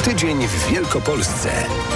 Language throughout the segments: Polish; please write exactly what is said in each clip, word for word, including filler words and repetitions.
tydzień w Wielkopolsce.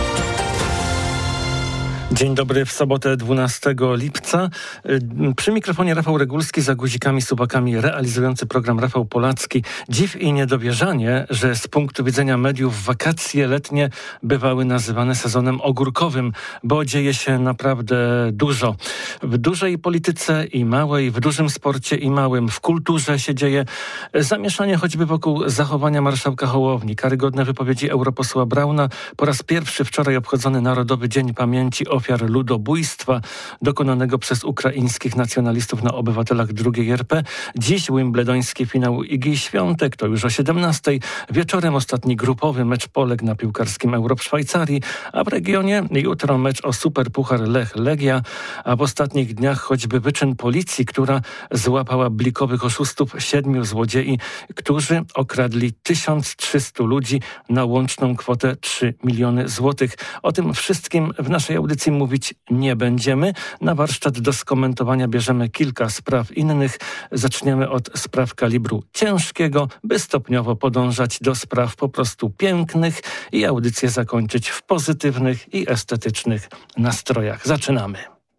Dzień dobry, w sobotę dwunastego lipca. Przy mikrofonie Rafał Regulski, za guzikami, subakami realizujący program Rafał Polacki. Dziw i niedowierzanie, że z punktu widzenia mediów wakacje letnie bywały nazywane sezonem ogórkowym, bo dzieje się naprawdę dużo. W dużej polityce i małej, w dużym sporcie i małym, w kulturze się dzieje zamieszanie choćby wokół zachowania marszałka Hołowni, karygodne wypowiedzi europosła Brauna, po raz pierwszy wczoraj obchodzony Narodowy Dzień Pamięci o ofiar ludobójstwa dokonanego przez ukraińskich nacjonalistów na obywatelach drugiej R P. Dziś wimbledoński finał Igi Świątek, to już o siedemnastej. Wieczorem ostatni grupowy mecz Polek na piłkarskim Euro w Szwajcarii, a w regionie jutro mecz o Superpuchar Lech-Legia, a w ostatnich dniach choćby wyczyn policji, która złapała blikowych oszustów, siedmiu złodziei, którzy okradli tysiąc trzysta ludzi na łączną kwotę trzy miliony złotych. O tym wszystkim w naszej audycji mówić nie będziemy. Na warsztat do skomentowania bierzemy kilka spraw innych. Zaczniemy od spraw kalibru ciężkiego, by stopniowo podążać do spraw po prostu pięknych i audycję zakończyć w pozytywnych i estetycznych nastrojach. Zaczynamy.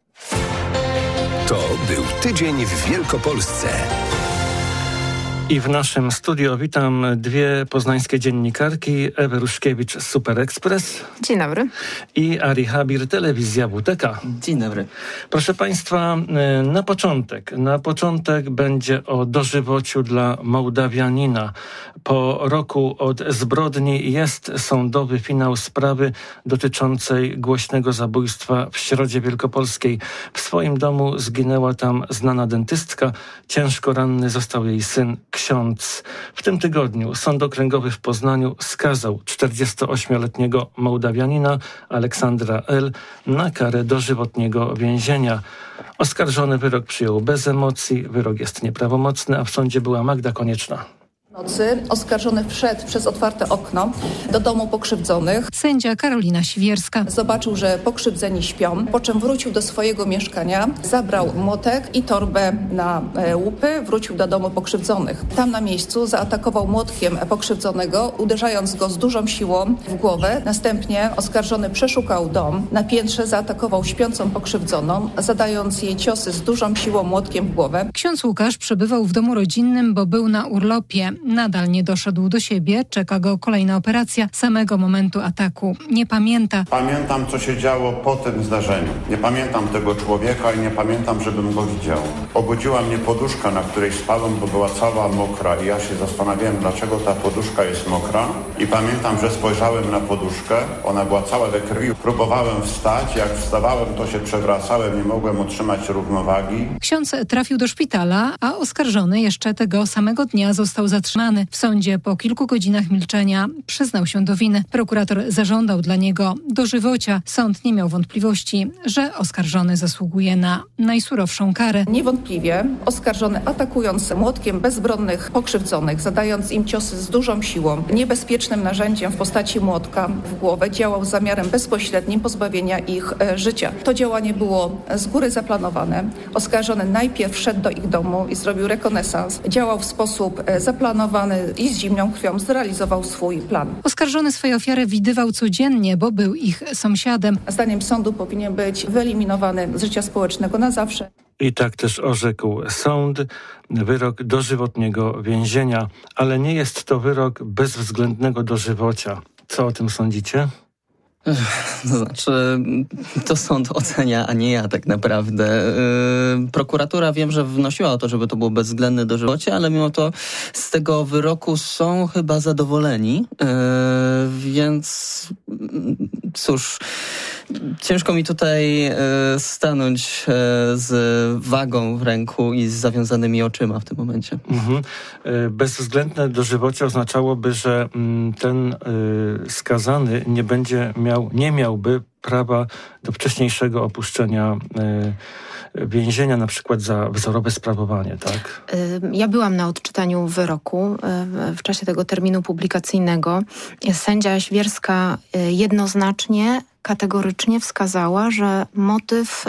To był tydzień w Wielkopolsce. I w naszym studio witam dwie poznańskie dziennikarki, Ewę Ruszkiewicz z Super Express. Dzień dobry. I Ari Habir, Telewizja W T K. Dzień dobry. Proszę Państwa, na początek, na początek będzie o dożywociu dla Mołdawianina. Po roku od zbrodni jest sądowy finał sprawy dotyczącej głośnego zabójstwa w Środzie Wielkopolskiej. W swoim domu zginęła tam znana dentystka. Ciężko ranny został jej syn, ksiądz. W tym tygodniu Sąd Okręgowy w Poznaniu skazał czterdziestoośmioletniego Mołdawianina Aleksandra L. na karę dożywotniego więzienia. Oskarżony wyrok przyjął bez emocji, wyrok jest nieprawomocny, a w sądzie była Magda Konieczna. W nocy oskarżony wszedł przez otwarte okno do domu pokrzywdzonych. Sędzia Karolina Siwierska Zobaczył, że pokrzywdzeni śpią, po czym wrócił do swojego mieszkania, zabrał młotek i torbę na łupy, wrócił do domu pokrzywdzonych. Tam na miejscu zaatakował młotkiem pokrzywdzonego, uderzając go z dużą siłą w głowę. Następnie oskarżony przeszukał dom. Na piętrze zaatakował śpiącą pokrzywdzoną, zadając jej ciosy z dużą siłą młotkiem w głowę. Ksiądz Łukasz przebywał w domu rodzinnym, bo był na urlopie. Nadal nie doszedł do siebie, czeka go kolejna operacja. Samego momentu ataku nie pamięta. Pamiętam, co się działo po tym zdarzeniu. Nie pamiętam tego człowieka i nie pamiętam, żebym go widział. Obudziła mnie poduszka, na której spałem, bo była cała mokra i ja się zastanawiałem, dlaczego ta poduszka jest mokra. I pamiętam, że spojrzałem na poduszkę, ona była cała we krwi. Próbowałem wstać, jak wstawałem, to się przewracałem, nie mogłem utrzymać równowagi. Ksiądz trafił do szpitala, a oskarżony jeszcze tego samego dnia został zatrzymany. W sądzie po kilku godzinach milczenia przyznał się do winy. Prokurator zażądał dla niego dożywocia. Sąd nie miał wątpliwości, że oskarżony zasługuje na najsurowszą karę. Niewątpliwie oskarżony, atakując młotkiem bezbronnych pokrzywdzonych, zadając im ciosy z dużą siłą, niebezpiecznym narzędziem w postaci młotka w głowę, działał z zamiarem bezpośrednim pozbawienia ich e, życia. To działanie było z góry zaplanowane. Oskarżony najpierw wszedł do ich domu i zrobił rekonesans. Działał w sposób e, zaplanowany i z zimną krwią zrealizował swój plan. Oskarżony swoje ofiary widywał codziennie, bo był ich sąsiadem. Zdaniem sądu powinien być wyeliminowany z życia społecznego na zawsze. I tak też orzekł sąd, wyrok dożywotniego więzienia, ale nie jest to wyrok bezwzględnego dożywocia. Co o tym sądzicie? To znaczy, to sąd ocenia, a nie ja tak naprawdę. Yy, prokuratura wiem, że wnosiła o to, żeby to było bezwzględne dożywocie, ale mimo to z tego wyroku są chyba zadowoleni, yy, więc cóż, ciężko mi tutaj yy, stanąć yy, z wagą w ręku i z zawiązanymi oczyma w tym momencie. Mhm. Yy, bezwzględne dożywocie oznaczałoby, że mm, ten yy, skazany nie będzie miał nie miałby prawa do wcześniejszego opuszczenia y, więzienia, na przykład za wzorowe sprawowanie, tak? Ja byłam na odczytaniu wyroku w czasie tego terminu publikacyjnego. Sędzia Świerska jednoznacznie, kategorycznie wskazała, że motyw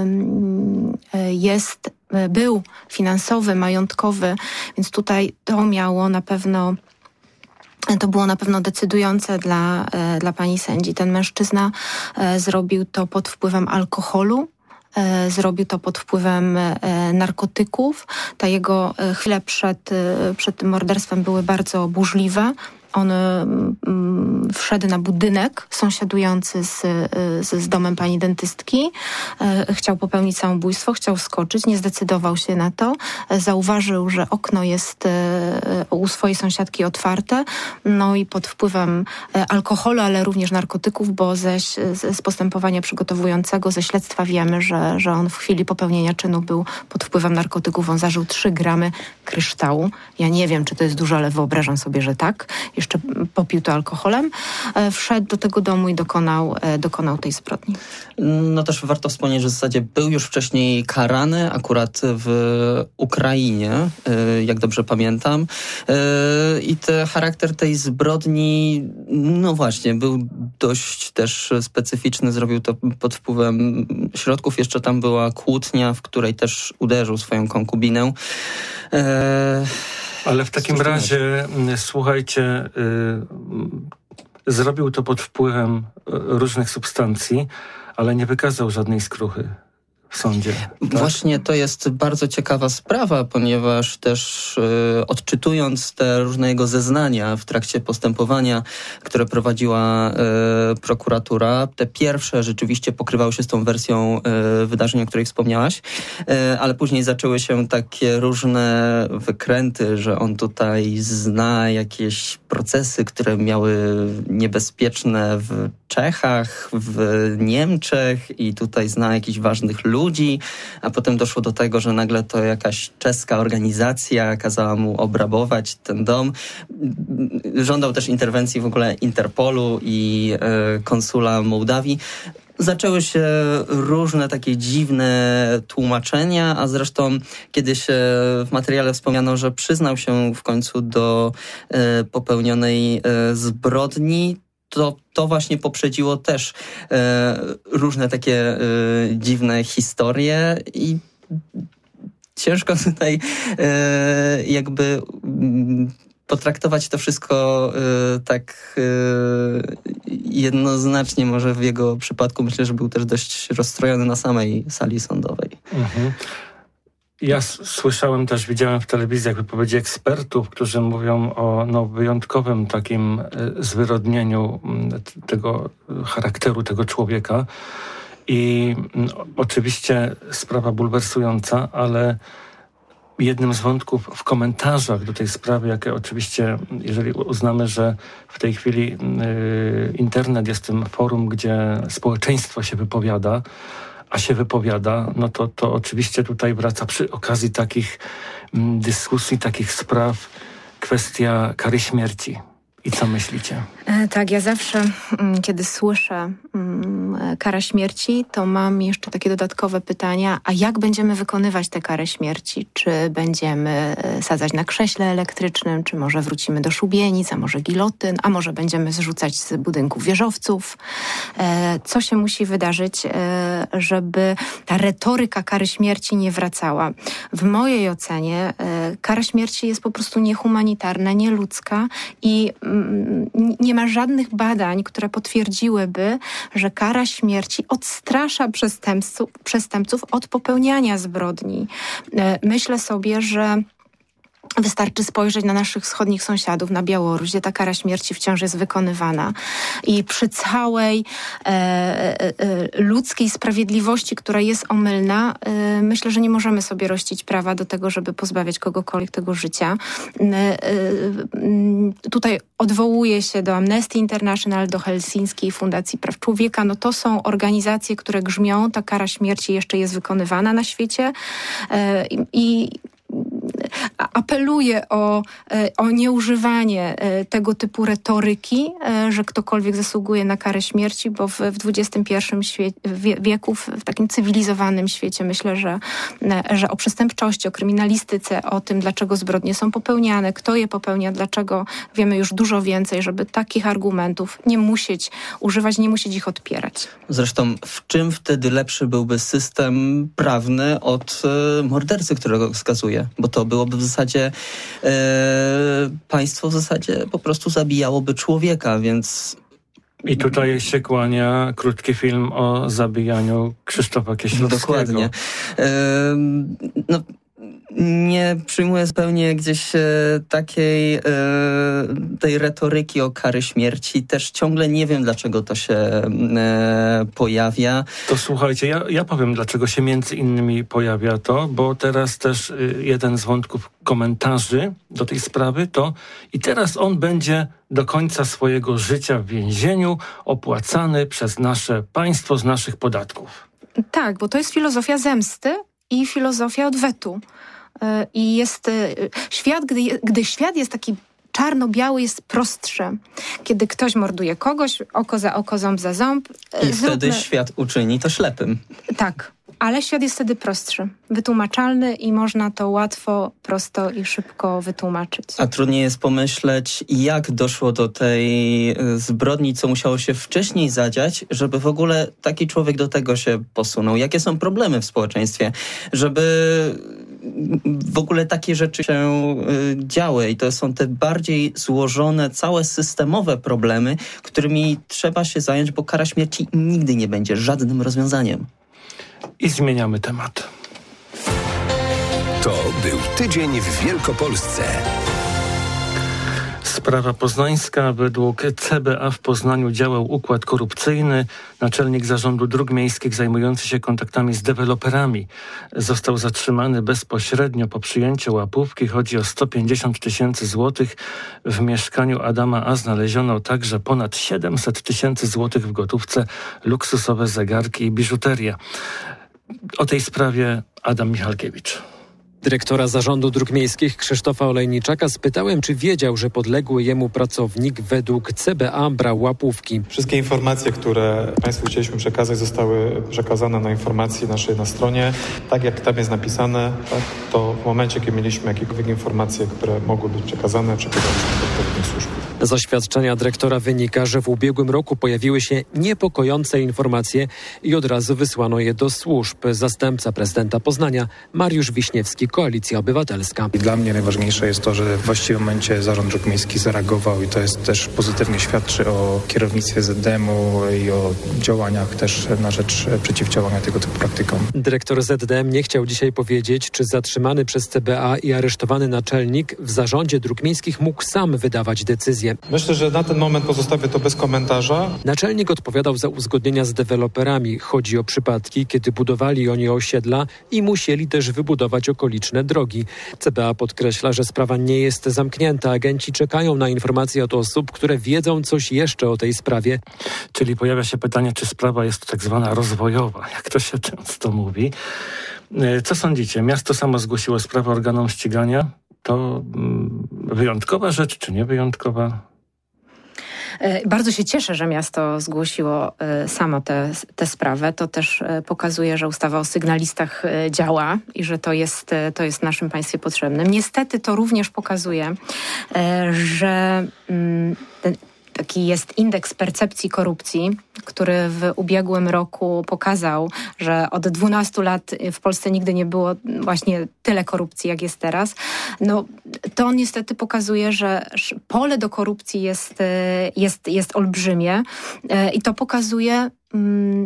jest, był finansowy, majątkowy, więc tutaj to miało na pewno To było na pewno decydujące dla, dla pani sędzi. Ten mężczyzna zrobił to pod wpływem alkoholu. Zrobił to pod wpływem narkotyków. Ta jego chwile przed, przed tym morderstwem były bardzo burzliwe. On mm, wszedł na budynek sąsiadujący z, z, z domem pani dentystki. E, chciał popełnić samobójstwo, chciał skoczyć, nie zdecydował się na to. E, zauważył, że okno jest e, u swojej sąsiadki otwarte. No i pod wpływem e, alkoholu, ale również narkotyków, bo ze, z, z postępowania przygotowującego, ze śledztwa wiemy, że, że on w chwili popełnienia czynu był pod wpływem narkotyków. On zażył trzy gramy kryształu. Ja nie wiem, czy to jest dużo, ale wyobrażam sobie, że tak. Jeszcze popił to alkoholem, wszedł do tego domu i dokonał, dokonał tej zbrodni. No też warto wspomnieć, że w zasadzie był już wcześniej karany, akurat w Ukrainie, jak dobrze pamiętam. I te, charakter tej zbrodni, no właśnie, był dość też specyficzny. Zrobił to pod wpływem środków. Jeszcze tam była kłótnia, w której też uderzył swoją konkubinę. Ale w takim razie, słuchajcie, y, zrobił to pod wpływem różnych substancji, ale nie wykazał żadnej skruchy w sądzie. Tak? Właśnie to jest bardzo ciekawa sprawa, ponieważ też y, odczytując te różne jego zeznania w trakcie postępowania, które prowadziła y, prokuratura, te pierwsze rzeczywiście pokrywały się z tą wersją y, wydarzeń, o której wspomniałaś, y, ale później zaczęły się takie różne wykręty, że on tutaj zna jakieś procesy, które miały niebezpieczne w Czechach, w Niemczech i tutaj zna jakichś ważnych ludzi, a potem doszło do tego, że nagle to jakaś czeska organizacja kazała mu obrabować ten dom. Żądał też interwencji w ogóle Interpolu i e, konsula Mołdawii. Zaczęły się różne takie dziwne tłumaczenia, a zresztą kiedyś w materiale wspomniano, że przyznał się w końcu do e, popełnionej e, zbrodni. To, to właśnie poprzedziło też e, różne takie e, dziwne historie i ciężko tutaj e, jakby m, potraktować to wszystko e, tak e, jednoznacznie. Może w jego przypadku myślę, że był też dość rozstrojony na samej sali sądowej. Mhm. Ja s- słyszałem też, widziałem w telewizji jak wypowiedzi ekspertów, którzy mówią o no, wyjątkowym takim y, zwyrodnieniu y, tego charakteru tego człowieka. I y, oczywiście sprawa bulwersująca, ale jednym z wątków w komentarzach do tej sprawy, jakie oczywiście, jeżeli uznamy, że w tej chwili y, internet jest tym forum, gdzie społeczeństwo się wypowiada, a się wypowiada, no to, to oczywiście tutaj wraca przy okazji takich mm, dyskusji, takich spraw kwestia kary śmierci. I co myślicie? E, tak, ja zawsze, m, kiedy słyszę m, kara śmierci, to mam jeszcze takie dodatkowe pytania, a jak będziemy wykonywać tę karę śmierci? Czy będziemy sadzać na krześle elektrycznym, czy może wrócimy do szubienic, a może gilotyn, a może będziemy zrzucać z budynków wieżowców? E, co się musi wydarzyć, e, żeby ta retoryka kary śmierci nie wracała? W mojej ocenie e, kara śmierci jest po prostu niehumanitarna, nieludzka i nie ma żadnych badań, które potwierdziłyby, że kara śmierci odstrasza przestępców, przestępców od popełniania zbrodni. Myślę sobie, że wystarczy spojrzeć na naszych wschodnich sąsiadów, na Białoruś, gdzie ta kara śmierci wciąż jest wykonywana. I przy całej e, e, ludzkiej sprawiedliwości, która jest omylna, e, myślę, że nie możemy sobie rościć prawa do tego, żeby pozbawiać kogokolwiek tego życia. E, e, tutaj odwołuję się do Amnesty International, do Helsińskiej Fundacji Praw Człowieka. No to są organizacje, które grzmią. Ta kara śmierci jeszcze jest wykonywana na świecie. E, i apeluję o, o nieużywanie tego typu retoryki, że ktokolwiek zasługuje na karę śmierci, bo w, w dwudziestym pierwszym wieku, w takim cywilizowanym świecie, myślę, że, że o przestępczości, o kryminalistyce, o tym, dlaczego zbrodnie są popełniane, kto je popełnia, dlaczego, wiemy już dużo więcej, żeby takich argumentów nie musieć używać, nie musieć ich odpierać. Zresztą w czym wtedy lepszy byłby system prawny od y, mordercy, którego skazuje? Bo to było byłoby w zasadzie e, państwo w zasadzie po prostu zabijałoby człowieka, więc... I tutaj się kłania krótki film o zabijaniu Krzysztofa Kieślowskiego. Dokładnie. E, no, nie przyjmuję zupełnie gdzieś e, takiej e, tej retoryki o kary śmierci. Też ciągle nie wiem, dlaczego to się e, pojawia. To słuchajcie, ja, ja powiem, dlaczego się między innymi pojawia to, bo teraz też y, jeden z wątków komentarzy do tej sprawy to i teraz on będzie do końca swojego życia w więzieniu opłacany przez nasze państwo z naszych podatków. Tak, bo to jest filozofia zemsty i filozofia odwetu. I jest świat, gdy, gdy świat jest taki czarno-biały, jest prostszy. Kiedy ktoś morduje kogoś, oko za oko, ząb za ząb. I zróbmy... wtedy świat uczyni to ślepym. Tak, ale świat jest wtedy prostszy, wytłumaczalny i można to łatwo, prosto i szybko wytłumaczyć. A trudniej jest pomyśleć, jak doszło do tej zbrodni, co musiało się wcześniej zadziać, żeby w ogóle taki człowiek do tego się posunął. Jakie są problemy w społeczeństwie, żeby w ogóle takie rzeczy się y, działy i to są te bardziej złożone, całe systemowe problemy, którymi trzeba się zająć, bo kara śmierci nigdy nie będzie żadnym rozwiązaniem. I zmieniamy temat. To był tydzień w Wielkopolsce. Sprawa poznańska. Według C B A w Poznaniu działał układ korupcyjny. Naczelnik Zarządu Dróg Miejskich zajmujący się kontaktami z deweloperami został zatrzymany bezpośrednio po przyjęciu łapówki. Chodzi o sto pięćdziesiąt tysięcy złotych. W mieszkaniu Adama A. znaleziono także ponad siedemset tysięcy złotych w gotówce, luksusowe zegarki i biżuterię. O tej sprawie Adam Michalkiewicz. Dyrektora Zarządu Dróg Miejskich Krzysztofa Olejniczaka spytałem, czy wiedział, że podległy jemu pracownik według C B A brał łapówki. Wszystkie informacje, które Państwu chcieliśmy przekazać, zostały przekazane na informacji naszej na stronie. Tak jak tam jest napisane, tak, to w momencie, kiedy mieliśmy jakiekolwiek informacje, które mogły być przekazane, przekazaliśmy do odpowiednich służb. Z oświadczenia dyrektora wynika, że w ubiegłym roku pojawiły się niepokojące informacje i od razu wysłano je do służb. Zastępca prezydenta Poznania Mariusz Wiśniewski, Koalicja Obywatelska. I dla mnie najważniejsze jest to, że w właściwym momencie Zarząd Dróg Miejskich zareagował i to jest też pozytywnie świadczy o kierownictwie Z D M-u i o działaniach też na rzecz przeciwdziałania tego typu praktykom. Dyrektor Z D M nie chciał dzisiaj powiedzieć, czy zatrzymany przez C B A i aresztowany naczelnik w Zarządzie Dróg Miejskich mógł sam wydawać decyzje. Myślę, że na ten moment pozostawię to bez komentarza. Naczelnik odpowiadał za uzgodnienia z deweloperami. Chodzi o przypadki, kiedy budowali oni osiedla i musieli też wybudować okoliczne drogi. C B A podkreśla, że sprawa nie jest zamknięta. Agenci czekają na informacje od osób, które wiedzą coś jeszcze o tej sprawie. Czyli pojawia się pytanie, czy sprawa jest tak zwana rozwojowa, jak to się często mówi. Co sądzicie? Miasto samo zgłosiło sprawę organom ścigania. To mm, wyjątkowa rzecz, czy nie wyjątkowa? Bardzo się cieszę, że miasto zgłosiło samo tę te sprawę. To też pokazuje, że ustawa o sygnalistach działa i że to jest, to jest w naszym państwie potrzebne. Niestety to również pokazuje, że ten taki jest indeks percepcji korupcji, który w ubiegłym roku pokazał, że od dwunastu lat w Polsce nigdy nie było właśnie tyle korupcji, jak jest teraz. No, to on niestety pokazuje, że pole do korupcji jest, jest, jest olbrzymie i to pokazuje mm,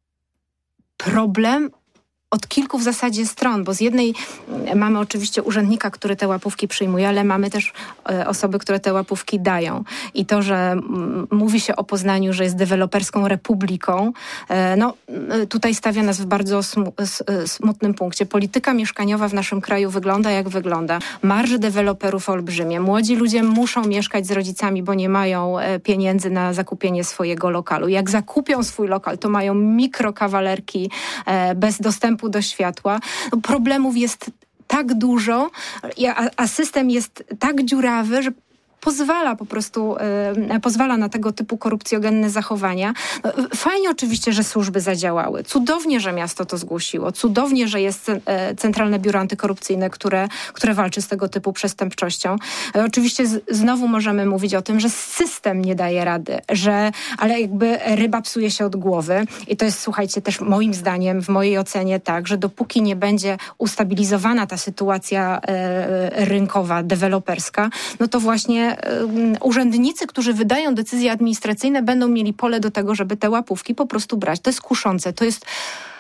problem od kilku w zasadzie stron, bo z jednej mamy oczywiście urzędnika, który te łapówki przyjmuje, ale mamy też e, osoby, które te łapówki dają. I to, że m, mówi się o Poznaniu, że jest deweloperską republiką, e, no tutaj stawia nas w bardzo smu, s, smutnym punkcie. Polityka mieszkaniowa w naszym kraju wygląda jak wygląda. Marże deweloperów olbrzymie. Młodzi ludzie muszą mieszkać z rodzicami, bo nie mają e, pieniędzy na zakupienie swojego lokalu. Jak zakupią swój lokal, to mają mikrokawalerki e, bez dostępu do światła. No, problemów jest tak dużo, a, a system jest tak dziurawy, że pozwala po prostu, y, pozwala na tego typu korupcjogenne zachowania. No, fajnie oczywiście, że służby zadziałały. Cudownie, że miasto to zgłosiło. Cudownie, że jest y, Centralne Biuro Antykorupcyjne, które, które walczy z tego typu przestępczością. Y, oczywiście z, znowu możemy mówić o tym, że system nie daje rady, że, ale jakby ryba psuje się od głowy i to jest, słuchajcie, też moim zdaniem, w mojej ocenie tak, że dopóki nie będzie ustabilizowana ta sytuacja y, rynkowa, deweloperska, no to właśnie y, urzędnicy, którzy wydają decyzje administracyjne, będą mieli pole do tego, żeby te łapówki po prostu brać. To jest kuszące, to jest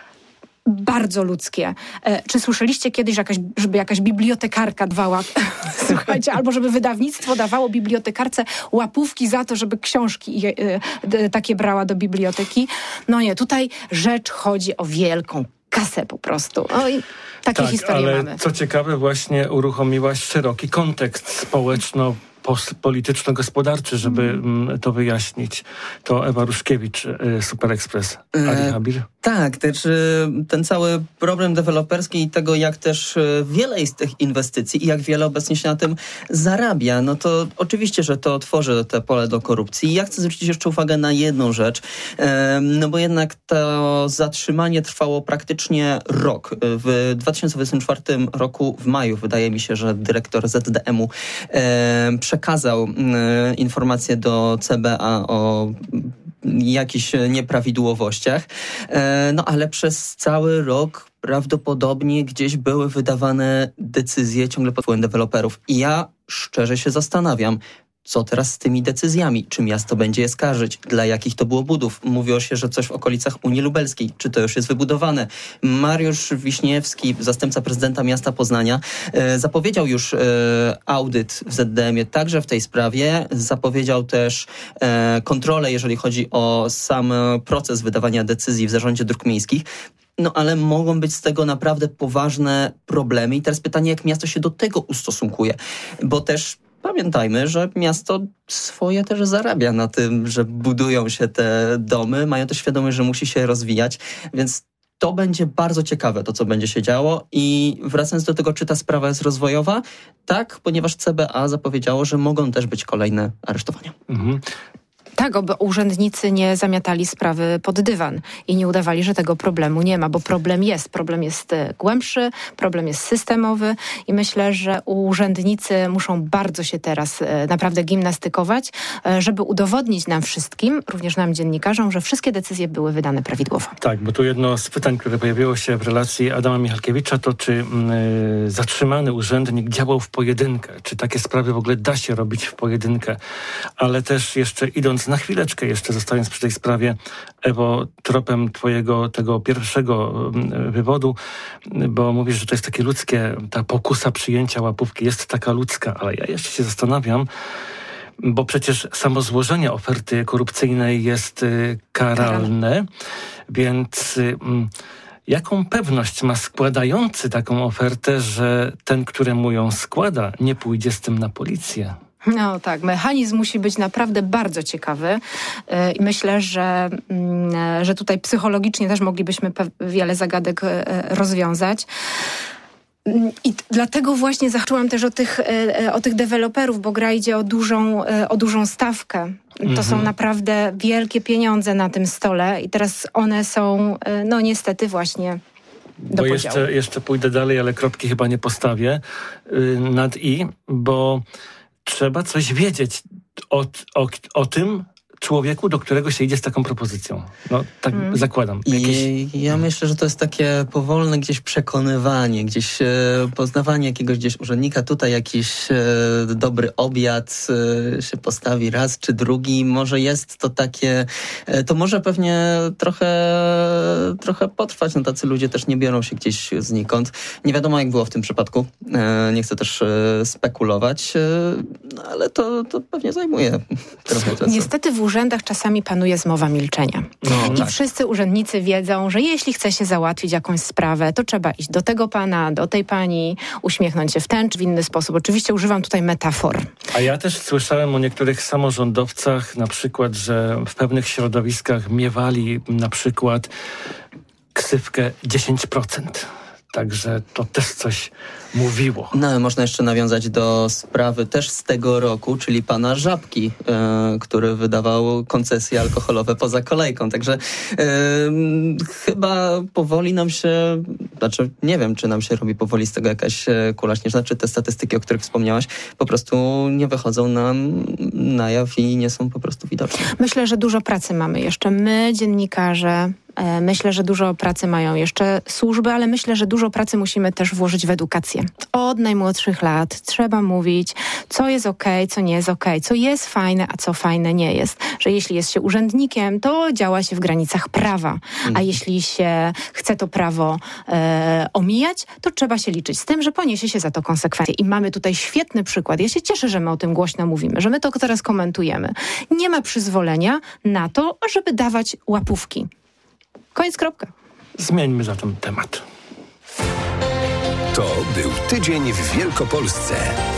bardzo ludzkie. E, czy słyszeliście kiedyś, że jakaś, żeby jakaś bibliotekarka dawała, słuchajcie, albo żeby wydawnictwo dawało bibliotekarce łapówki za to, żeby książki e, e, takie brała do biblioteki? No nie, tutaj rzecz chodzi o wielką kasę po prostu. No i takie tak, historie ale mamy. Co ciekawe, właśnie uruchomiłaś szeroki kontekst społeczno polityczno-gospodarczy, żeby mm. to wyjaśnić. To Ewa Ruszkiewicz, Super Express. Ali Habir. Tak, też ten cały problem deweloperski i tego, jak też wiele jest tych inwestycji i jak wiele obecnie się na tym zarabia, no to oczywiście, że to otworzy te pole do korupcji. I ja chcę zwrócić jeszcze uwagę na jedną rzecz, no bo jednak to zatrzymanie trwało praktycznie rok. W dwa tysiące dwudziestym czwartym roku, w maju, wydaje mi się, że dyrektor Z D M u przekazał informację do C B A o jakichś nieprawidłowościach, no ale przez cały rok prawdopodobnie gdzieś były wydawane decyzje ciągle pod wpływem deweloperów. I ja szczerze się zastanawiam, co teraz z tymi decyzjami? Czy miasto będzie je skarżyć? Dla jakich to było budów? Mówiło się, że coś w okolicach Unii Lubelskiej. Czy to już jest wybudowane? Mariusz Wiśniewski, zastępca prezydenta miasta Poznania, e, zapowiedział już e, audyt w Z D M ie także w tej sprawie. Zapowiedział też e, kontrolę, jeżeli chodzi o sam proces wydawania decyzji w zarządzie dróg miejskich. No ale mogą być z tego naprawdę poważne problemy. I teraz pytanie, jak miasto się do tego ustosunkuje? Bo też pamiętajmy, że miasto swoje też zarabia na tym, że budują się te domy, mają też świadomość, że musi się rozwijać, więc to będzie bardzo ciekawe, to co będzie się działo. I wracając do tego, czy ta sprawa jest rozwojowa? Tak, ponieważ C B A zapowiedziało, że mogą też być kolejne aresztowania. Mhm. Tak, oby urzędnicy nie zamiatali sprawy pod dywan i nie udawali, że tego problemu nie ma, bo problem jest. Problem jest głębszy, problem jest systemowy i myślę, że urzędnicy muszą bardzo się teraz naprawdę gimnastykować, żeby udowodnić nam wszystkim, również nam dziennikarzom, że wszystkie decyzje były wydane prawidłowo. Tak, bo tu jedno z pytań, które pojawiło się w relacji Adama Michalkiewicza, to czy yy, zatrzymany urzędnik działał w pojedynkę, czy takie sprawy w ogóle da się robić w pojedynkę, ale też jeszcze idąc na chwileczkę jeszcze, zostając przy tej sprawie, Ewo, tropem twojego tego pierwszego wywodu, bo mówisz, że to jest takie ludzkie, ta pokusa przyjęcia łapówki jest taka ludzka, ale ja jeszcze się zastanawiam, bo przecież samo złożenie oferty korupcyjnej jest y, karalne, więc y, jaką pewność ma składający taką ofertę, że ten, któremu ją składa, nie pójdzie z tym na policję? No tak, mechanizm musi być naprawdę bardzo ciekawy i myślę, że, że tutaj psychologicznie też moglibyśmy wiele zagadek rozwiązać. I dlatego właśnie zahaczyłam też o tych, o tych deweloperów, bo gra idzie o dużą, o dużą stawkę. To mhm. są naprawdę wielkie pieniądze na tym stole i teraz one są, no niestety właśnie do Bo jeszcze, jeszcze pójdę dalej, ale kropki chyba nie postawię yy, nad i, bo trzeba coś wiedzieć o, o, o tym człowieku, do którego się idzie z taką propozycją. No tak hmm. zakładam. Jakieś... I ja myślę, że to jest takie powolne gdzieś przekonywanie, gdzieś e, poznawanie jakiegoś gdzieś urzędnika. Tutaj jakiś e, dobry obiad e, się postawi raz czy drugi. Może jest to takie, e, to może pewnie trochę, trochę potrwać. No tacy ludzie też nie biorą się gdzieś znikąd. Nie wiadomo jak było w tym przypadku. E, nie chcę też e, spekulować, e, ale to, to pewnie zajmuje trochę czasu. Niestety w urzędach czasami panuje zmowa milczenia. No, I tak. wszyscy urzędnicy wiedzą, że jeśli chce się załatwić jakąś sprawę, to trzeba iść do tego pana, do tej pani, uśmiechnąć się w ten czy w inny sposób. Oczywiście używam tutaj metafor. A ja też słyszałem o niektórych samorządowcach, na przykład, że w pewnych środowiskach miewali na przykład ksywkę dziesięć procent. także to też coś mówiło. No, można jeszcze nawiązać do sprawy też z tego roku, czyli pana Żabki, e, który wydawał koncesje alkoholowe poza kolejką. Także e, chyba powoli nam się, znaczy nie wiem, czy nam się robi powoli z tego jakaś kula śnieżna, czy te statystyki, o których wspomniałaś, po prostu nie wychodzą nam na jaw i nie są po prostu widoczne. Myślę, że dużo pracy mamy jeszcze. My, dziennikarze, myślę, że dużo pracy mają jeszcze służby, ale myślę, że dużo pracy musimy też włożyć w edukację. Od najmłodszych lat trzeba mówić, co jest okej, okay, co nie jest okej, okay, co jest fajne, a co fajne nie jest. Że jeśli jest się urzędnikiem, to działa się w granicach prawa, a jeśli się chce to prawo e, omijać, to trzeba się liczyć z tym, że poniesie się za to konsekwencje. I mamy tutaj świetny przykład. Ja się cieszę, że my o tym głośno mówimy, że my to teraz komentujemy. Nie ma przyzwolenia na to, żeby dawać łapówki. Koniec, kropka. Zmieńmy zatem temat. To był tydzień w Wielkopolsce.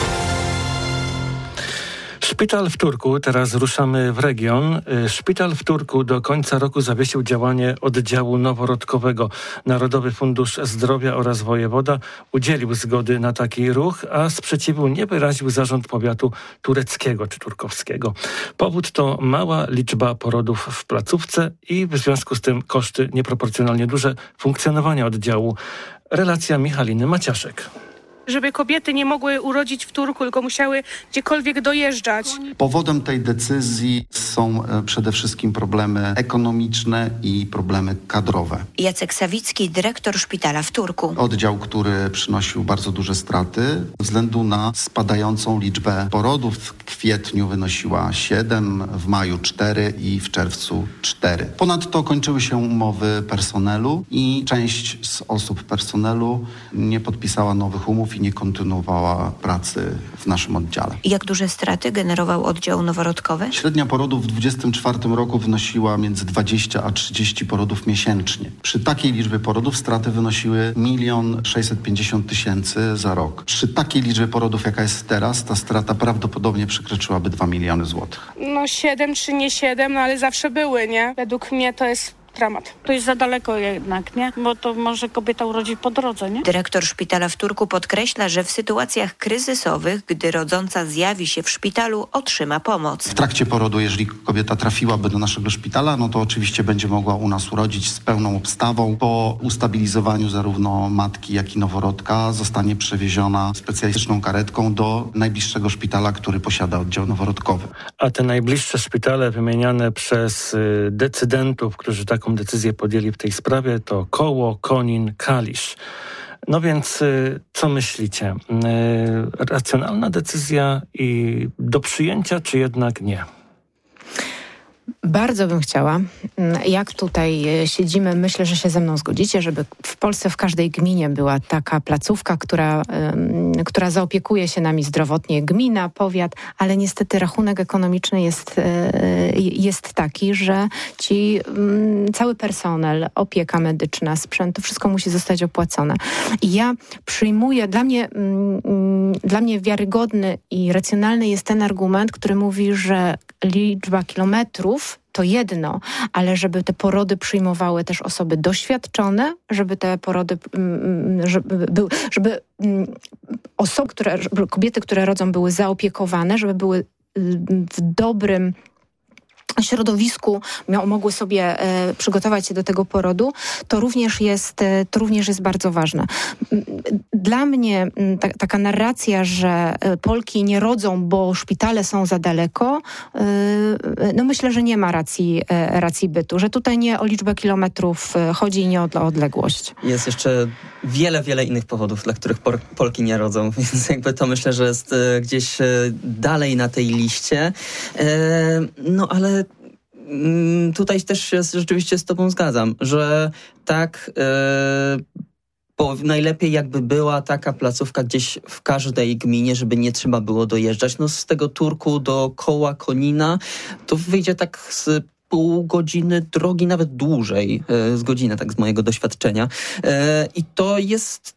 Szpital w Turku, teraz ruszamy w region. Szpital w Turku do końca roku zawiesił działanie oddziału noworodkowego. Narodowy Fundusz Zdrowia oraz wojewoda udzielił zgody na taki ruch, a sprzeciwu nie wyraził zarząd powiatu tureckiego czy turkowskiego. Powód to mała liczba porodów w placówce i w związku z tym koszty nieproporcjonalnie duże funkcjonowania oddziału. Relacja Michaliny Maciaszek. Żeby kobiety nie mogły urodzić w Turku, tylko musiały gdziekolwiek dojeżdżać. Powodem tej decyzji są przede wszystkim problemy ekonomiczne i problemy kadrowe. Jacek Sawicki, dyrektor szpitala w Turku. Oddział, który przynosił bardzo duże straty ze względu na spadającą liczbę porodów. W kwietniu wynosiła siedem, w maju cztery i w czerwcu cztery. Ponadto kończyły się umowy personelu i część z osób personelu nie podpisała nowych umów i nie kontynuowała pracy w naszym oddziale. Jak duże straty generował oddział noworodkowy? Średnia porodów w dwudziestym czwartym roku wynosiła między dwadzieścia a trzydzieści porodów miesięcznie. Przy takiej liczbie porodów straty wynosiły milion sześćset pięćdziesiąt tysięcy za rok. Przy takiej liczbie porodów, jaka jest teraz, ta strata prawdopodobnie przekroczyłaby dwa miliony złotych. No siedem czy nie siedem, no ale zawsze były, nie? Według mnie to jest dramat. To jest za daleko jednak, nie? Bo to może kobieta urodzić po drodze, nie? Dyrektor szpitala w Turku podkreśla, że w sytuacjach kryzysowych, gdy rodząca zjawi się w szpitalu, otrzyma pomoc. W trakcie porodu, jeżeli kobieta trafiłaby do naszego szpitala, no to oczywiście będzie mogła u nas urodzić z pełną obstawą. Po ustabilizowaniu zarówno matki, jak i noworodka zostanie przewieziona specjalistyczną karetką do najbliższego szpitala, który posiada oddział noworodkowy. A te najbliższe szpitale wymieniane przez y, decydentów, którzy taką decyzję podjęli w tej sprawie, to Koło, Konin, Kalisz. No więc y, co myślicie? Y, racjonalna decyzja i do przyjęcia, czy jednak nie? Bardzo bym chciała, jak tutaj siedzimy, myślę, że się ze mną zgodzicie, żeby w Polsce w każdej gminie była taka placówka, która, która zaopiekuje się nami zdrowotnie. Gmina, powiat, ale niestety rachunek ekonomiczny jest, jest taki, że ci cały personel, opieka medyczna, sprzęt, to wszystko musi zostać opłacone. I ja przyjmuję, dla mnie, dla mnie wiarygodny i racjonalny jest ten argument, który mówi, że liczba kilometrów to jedno, ale żeby te porody przyjmowały też osoby doświadczone, żeby te porody, żeby, żeby osoby, które, żeby kobiety, które rodzą, były zaopiekowane, żeby były w dobrym środowisku miał, mogły sobie e, przygotować się do tego porodu, to również jest, e, to również jest bardzo ważne. Dla mnie ta, taka narracja, że Polki nie rodzą, bo szpitale są za daleko, e, no myślę, że nie ma racji, e, racji bytu, że tutaj nie o liczbę kilometrów chodzi i nie o odległość. Jest jeszcze wiele, wiele innych powodów, dla których por- Polki nie rodzą, więc jakby to myślę, że jest e, gdzieś e, dalej na tej liście. E, no ale tutaj też się rzeczywiście z tobą zgadzam, że tak e, bo najlepiej jakby była taka placówka gdzieś w każdej gminie, żeby nie trzeba było dojeżdżać. No z tego Turku do Koła Konina to wyjdzie tak z pół godziny drogi, nawet dłużej, e, z godziny, tak z mojego doświadczenia. E, I to jest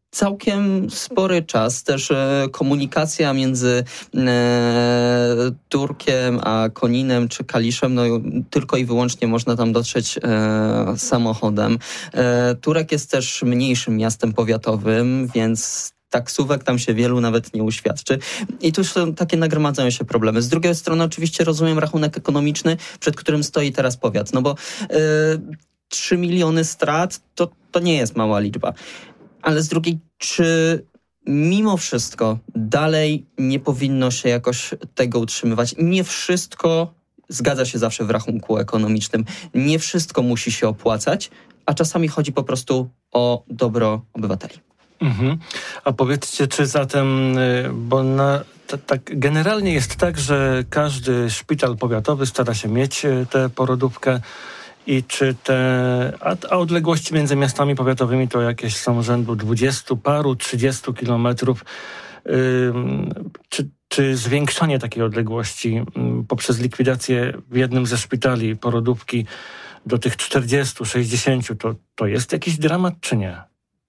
całkiem spory czas. Też e, komunikacja między e, Turkiem a Koninem czy Kaliszem, no tylko i wyłącznie można tam dotrzeć e, samochodem. E, Turek jest też mniejszym miastem powiatowym, więc taksówek tam się wielu nawet nie uświadczy. I tu są takie nagromadzają się problemy. Z drugiej strony oczywiście rozumiem rachunek ekonomiczny, przed którym stoi teraz powiat. No bo e, trzy miliony strat to, to nie jest mała liczba. Ale z drugiej, czy mimo wszystko dalej nie powinno się jakoś tego utrzymywać? Nie wszystko zgadza się zawsze w rachunku ekonomicznym. Nie wszystko musi się opłacać, a czasami chodzi po prostu o dobro obywateli. Mhm. A powiedzcie, czy zatem, bo na, t, tak generalnie jest tak, że każdy szpital powiatowy stara się mieć tę porodówkę i czy te, a, a odległości między miastami powiatowymi to jakieś są rzędu dwudziestu paru, trzydziestu kilometrów. Yy, czy, czy zwiększanie takiej odległości yy, poprzez likwidację w jednym ze szpitali porodówki do tych czterdziestu, sześćdziesięciu, to, to jest jakiś dramat, czy nie?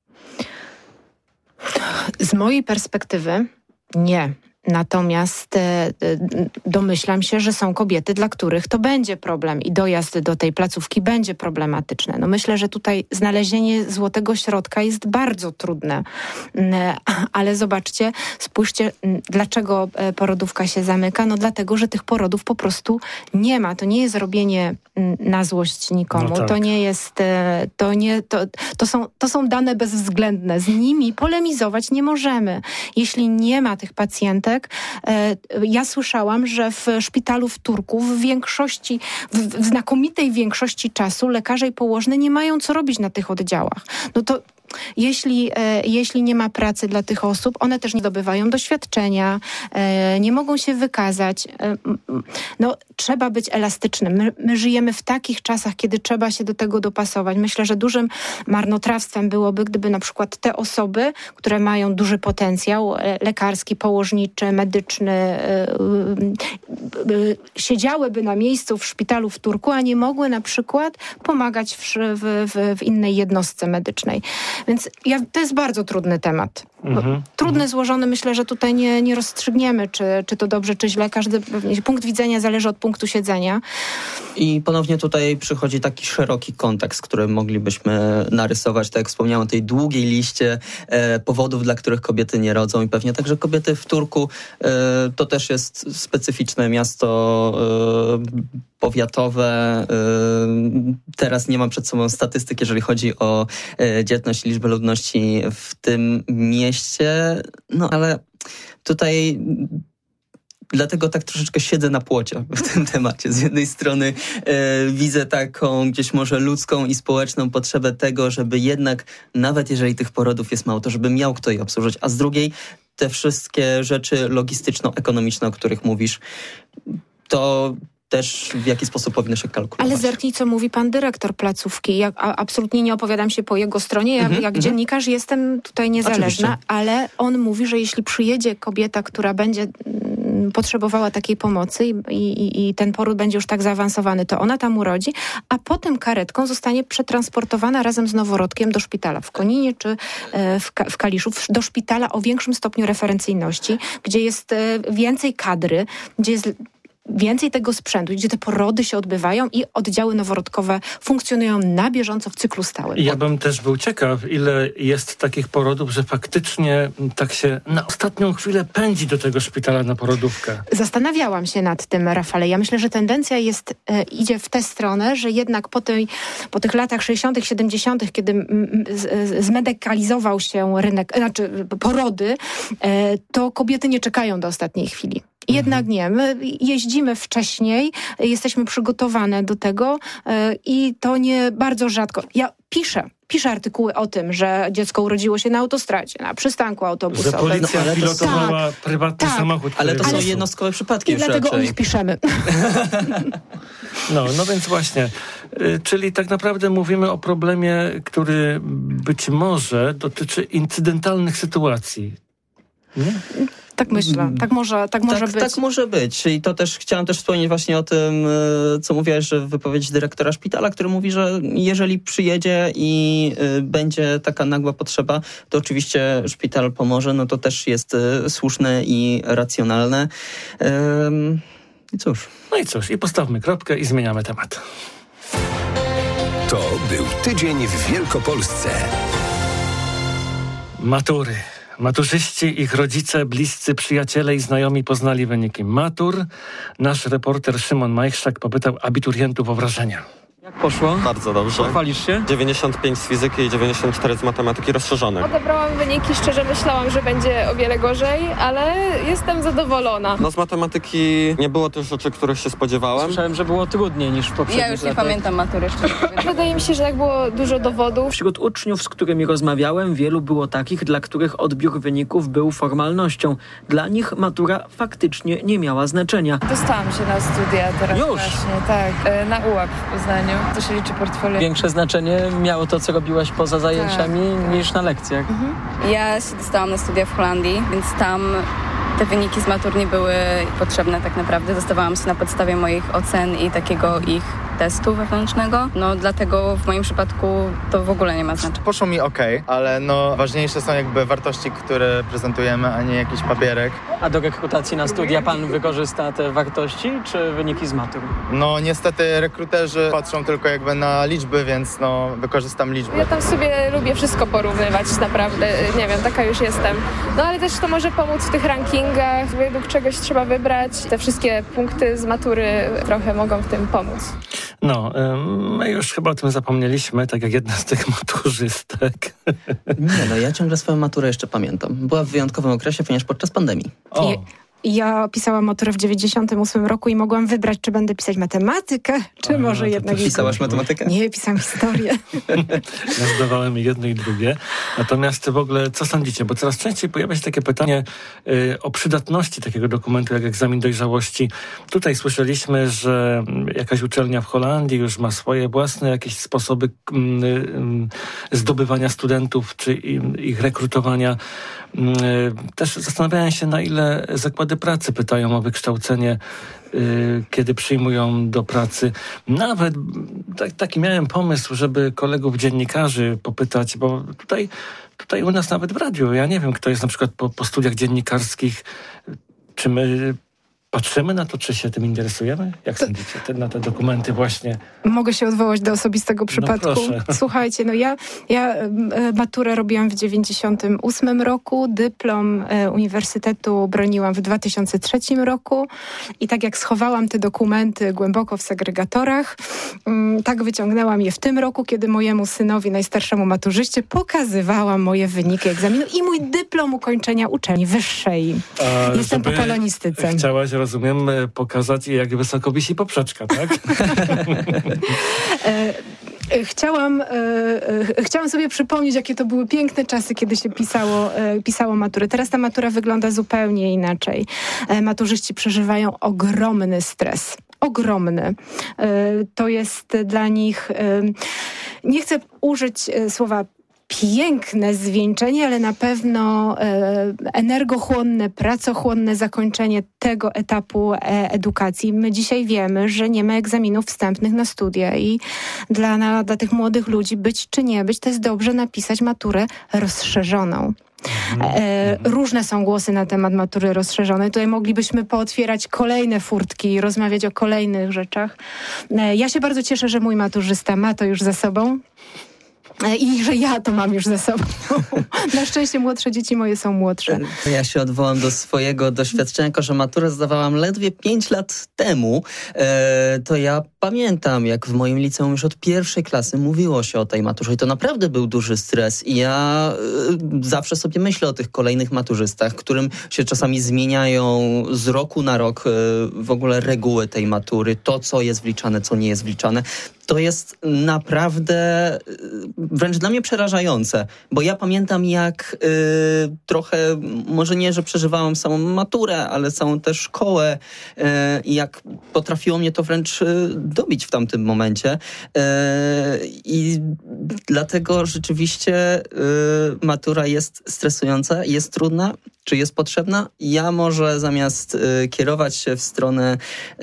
Z mojej perspektywy nie. Natomiast e, domyślam się, że są kobiety, dla których to będzie problem i dojazd do tej placówki będzie problematyczne. No myślę, że tutaj znalezienie złotego środka jest bardzo trudne. E, ale zobaczcie, spójrzcie, dlaczego porodówka się zamyka. No dlatego, że tych porodów po prostu nie ma. To nie jest robienie na złość nikomu. No tak. To nie jest, to nie, to, to są, to są dane bezwzględne. Z nimi polemizować nie możemy. Jeśli nie ma tych pacjentek, ja słyszałam, że w szpitalu w Turku w większości, w, w znakomitej większości czasu lekarze i położne nie mają co robić na tych oddziałach. No to Jeśli, e, jeśli nie ma pracy dla tych osób, one też nie zdobywają doświadczenia, e, nie mogą się wykazać. E, no, trzeba być elastycznym. My, my żyjemy w takich czasach, kiedy trzeba się do tego dopasować. Myślę, że dużym marnotrawstwem byłoby, gdyby na przykład te osoby, które mają duży potencjał e, lekarski, położniczy, medyczny, e, e, e, siedziałyby na miejscu w szpitalu w Turku, a nie mogły na przykład pomagać w, w, w innej jednostce medycznej. Więc ja, to jest bardzo trudny temat. Mhm. Trudny, złożony, myślę, że tutaj nie, nie rozstrzygniemy, czy, czy to dobrze, czy źle. Każdy punkt widzenia zależy od punktu siedzenia. I ponownie tutaj przychodzi taki szeroki kontekst, który moglibyśmy narysować, tak jak wspomniałem, o tej długiej liście e, powodów, dla których kobiety nie rodzą i pewnie także kobiety w Turku. E, to też jest specyficzne miasto e, powiatowe. E, teraz nie mam przed sobą statystyk, jeżeli chodzi o e, dzietność i liczbę ludności w tym mieście. No ale tutaj dlatego tak troszeczkę siedzę na płocie w tym temacie. Z jednej strony e, widzę taką gdzieś może ludzką i społeczną potrzebę tego, żeby jednak, nawet jeżeli tych porodów jest mało, to żeby miał kto je obsłużyć, a z drugiej te wszystkie rzeczy logistyczno-ekonomiczne, o których mówisz, to też w jaki sposób powinno się kalkulować. Ale zerknij, co mówi pan dyrektor placówki. Ja a, absolutnie nie opowiadam się po jego stronie. Ja, mm-hmm, jak mm-hmm. dziennikarz jestem tutaj niezależna, oczywiście. Ale on mówi, że jeśli przyjedzie kobieta, która będzie mm, potrzebowała takiej pomocy i, i, i ten poród będzie już tak zaawansowany, to ona tam urodzi, a potem karetką zostanie przetransportowana razem z noworodkiem do szpitala w Koninie czy e, w, w Kaliszu, w, do szpitala o większym stopniu referencyjności, gdzie jest e, więcej kadry, gdzie jest więcej tego sprzętu, gdzie te porody się odbywają i oddziały noworodkowe funkcjonują na bieżąco w cyklu stałym. Ja bym też był ciekaw, ile jest takich porodów, że faktycznie tak się na ostatnią chwilę pędzi do tego szpitala na porodówkę. Zastanawiałam się nad tym, Rafale. Ja myślę, że tendencja jest, e, idzie w tę stronę, że jednak po, tej, po tych latach sześćdziesiątych, siedemdziesiątych, kiedy m, z, zmedykalizował się rynek, znaczy porody, e, to kobiety nie czekają do ostatniej chwili. Jednak nie. My jeździmy wcześniej, jesteśmy przygotowane do tego yy, i to nie bardzo rzadko. Ja piszę, piszę artykuły o tym, że dziecko urodziło się na autostradzie, na przystanku autobusowym. Że policja no, pilotowała tak, prywatny tak, samochód. Ale to są ale jednostkowe przypadki. I dlatego raczej o nich piszemy. No, no więc właśnie. Yy, czyli tak naprawdę mówimy o problemie, który być może dotyczy incydentalnych sytuacji. Nie? Tak myślę. Tak może, tak może tak, być. Tak może być. I to też chciałam też wspomnieć właśnie o tym, co mówiłaś, że wypowiedź dyrektora szpitala, który mówi, że jeżeli przyjedzie i będzie taka nagła potrzeba, to oczywiście szpital pomoże. No to też jest słuszne i racjonalne. I cóż. No i cóż, i postawmy kropkę i zmieniamy temat. To był tydzień w Wielkopolsce. Matury. Maturzyści, ich rodzice, bliscy, przyjaciele i znajomi poznali wyniki matur. Nasz reporter Szymon Majchrzak popytał abiturientów o wrażenia. Jak poszło? Bardzo dobrze. Pochwalisz się? dziewięćdziesiąt pięć z fizyki i dziewięćdziesiąt cztery z matematyki rozszerzonej. Odebrałam wyniki, szczerze myślałam, że będzie o wiele gorzej, ale jestem zadowolona. No z matematyki nie było też rzeczy, których się spodziewałem. Słyszałem, że było trudniej niż w poprzednich Ja już nie latach. pamiętam matury, szczerze mówiąc. Wydaje mi się, że jak było dużo dowodów. Wśród uczniów, z którymi rozmawiałem, wielu było takich, dla których odbiór wyników był formalnością. Dla nich matura faktycznie nie miała znaczenia. Dostałam się na studia teraz Już? właśnie, tak, na U A P w Poznaniu. To się liczy portfolio. Większe znaczenie miało to, co robiłaś poza zajęciami, tak, niż na lekcjach. Mhm. Ja się dostałam na studia w Holandii, więc tam te wyniki z matur nie były potrzebne tak naprawdę. Dostawałam się na podstawie moich ocen i takiego ich testu wewnętrznego. No dlatego w moim przypadku to w ogóle nie ma znaczenia. Poszło mi okej, okay, ale no ważniejsze są jakby wartości, które prezentujemy, a nie jakiś papierek. A do rekrutacji na studia pan wykorzysta te wartości, czy wyniki z matur? No niestety rekruterzy patrzą tylko jakby na liczby, więc no wykorzystam liczby. Ja tam sobie lubię wszystko porównywać naprawdę, nie wiem, taka już jestem. No ale też to może pomóc w tych rankingach, według czegoś trzeba wybrać. Te wszystkie punkty z matury trochę mogą w tym pomóc. No, my już chyba o tym zapomnieliśmy, tak jak jedna z tych maturzystek. Nie, no ja ciągle swoją maturę jeszcze pamiętam. Była w wyjątkowym okresie, ponieważ podczas pandemii. O. Ja pisałam maturę w dziewięćdziesiątym ósmym roku i mogłam wybrać, czy będę pisać matematykę, czy Aha, może jednak... Pisałaś matematykę? Nie, pisałam historię. Ja zdawałem jedno i drugie. Natomiast w ogóle, co sądzicie? Bo coraz częściej pojawia się takie pytanie y, o przydatności takiego dokumentu, jak egzamin dojrzałości. Tutaj słyszeliśmy, że jakaś uczelnia w Holandii już ma swoje własne jakieś sposoby y, y, zdobywania studentów, czy y, ich rekrutowania. Y, też zastanawiałem się, na ile zakłady pracy pytają o wykształcenie, y, kiedy przyjmują do pracy. Nawet tak, taki miałem pomysł, żeby kolegów dziennikarzy popytać, bo tutaj, tutaj u nas nawet w radiu, ja nie wiem, kto jest na przykład po, po studiach dziennikarskich, czy my patrzymy na to, czy się tym interesujemy? Jak sądzicie? Te, na te dokumenty właśnie. Mogę się odwołać do osobistego przypadku. No Słuchajcie, no ja, ja maturę robiłam w dziewięćdziesiątym ósmym roku, dyplom uniwersytetu broniłam w dwa tysiące trzecim roku i tak jak schowałam te dokumenty głęboko w segregatorach, tak wyciągnęłam je w tym roku, kiedy mojemu synowi, najstarszemu maturzyście, pokazywałam moje wyniki egzaminu i mój dyplom ukończenia uczelni wyższej. A Jestem po polonistyce. Chciałaś, rozumiem, pokazać, jak wysoko wisi poprzeczka, tak? Chciałam, e, chciałam sobie przypomnieć, jakie to były piękne czasy, kiedy się pisało, e, pisało maturę. Teraz ta matura wygląda zupełnie inaczej. E, maturzyści przeżywają ogromny stres. Ogromny. E, to jest dla nich, e, nie chcę użyć e, słowa piękne zwieńczenie, ale na pewno e, energochłonne, pracochłonne zakończenie tego etapu e, edukacji. My dzisiaj wiemy, że nie ma egzaminów wstępnych na studia i dla, na, dla tych młodych ludzi być czy nie być, to jest dobrze napisać maturę rozszerzoną. E, różne są głosy na temat matury rozszerzonej. Tutaj moglibyśmy pootwierać kolejne furtki i rozmawiać o kolejnych rzeczach. E, ja się bardzo cieszę, że mój maturzysta ma to już za sobą. I że ja to mam już ze sobą. Na szczęście młodsze dzieci moje są młodsze. Ja się odwołam do swojego doświadczenia, jako że maturę zdawałam ledwie pięć lat temu. E, to ja pamiętam, jak w moim liceum już od pierwszej klasy mówiło się o tej maturze i to naprawdę był duży stres. I ja e, zawsze sobie myślę o tych kolejnych maturzystach, którym się czasami zmieniają z roku na rok e, w ogóle reguły tej matury, to co jest wliczane, co nie jest wliczane. To jest naprawdę wręcz dla mnie przerażające, bo ja pamiętam jak y, trochę, może nie, że przeżywałam samą maturę, ale całą tę szkołę i y, jak potrafiło mnie to wręcz y, dobić w tamtym momencie. I dlatego rzeczywiście matura jest stresująca, jest trudna. Czy jest potrzebna? Ja może zamiast kierować się w stronę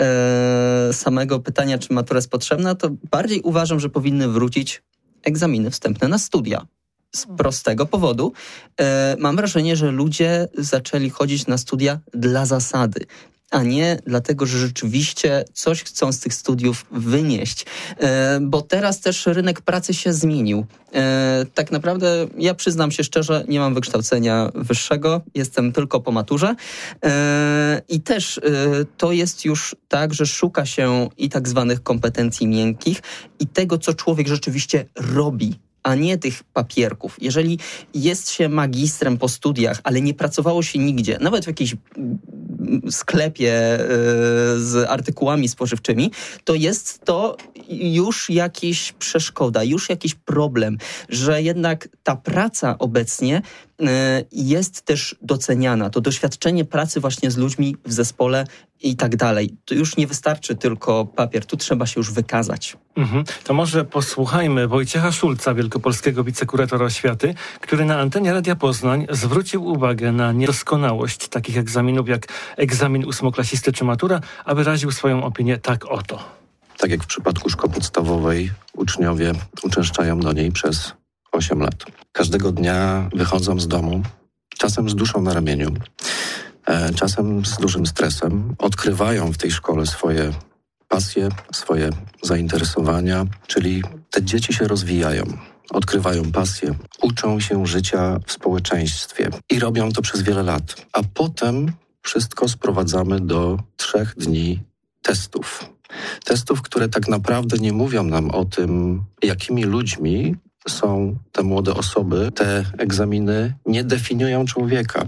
samego pytania, czy matura jest potrzebna, to bardziej uważam, że powinny wrócić egzaminy wstępne na studia. Z prostego powodu. E, mam wrażenie, że ludzie zaczęli chodzić na studia dla zasady, a nie dlatego, że rzeczywiście coś chcą z tych studiów wynieść. E, bo teraz też rynek pracy się zmienił. E, tak naprawdę ja przyznam się szczerze, nie mam wykształcenia wyższego, jestem tylko po maturze e, i też e, to jest już tak, że szuka się i tak zwanych kompetencji miękkich i tego, co człowiek rzeczywiście robi, a nie tych papierków. Jeżeli jest się magistrem po studiach, ale nie pracowało się nigdzie, nawet w jakimś sklepie z artykułami spożywczymi, to jest to już jakaś przeszkoda, już jakiś problem, że jednak ta praca obecnie jest też doceniana. To doświadczenie pracy właśnie z ludźmi w zespole i tak dalej. To już nie wystarczy tylko papier, tu trzeba się już wykazać. Mhm. To może posłuchajmy Wojciecha Szulca, wielkopolskiego wicekuratora oświaty, który na antenie Radia Poznań zwrócił uwagę na niedoskonałość takich egzaminów jak egzamin ósmoklasisty czy matura, a wyraził swoją opinię tak oto. Tak jak w przypadku szkoły podstawowej, uczniowie uczęszczają do niej przez osiem lat. Każdego dnia wychodzą z domu, czasem z duszą na ramieniu, czasem z dużym stresem. Odkrywają w tej szkole swoje pasje, swoje zainteresowania, czyli te dzieci się rozwijają, odkrywają pasje, uczą się życia w społeczeństwie i robią to przez wiele lat. A potem wszystko sprowadzamy do trzech dni testów. Testów, które tak naprawdę nie mówią nam o tym, jakimi ludźmi są te młode osoby. Te egzaminy nie definiują człowieka.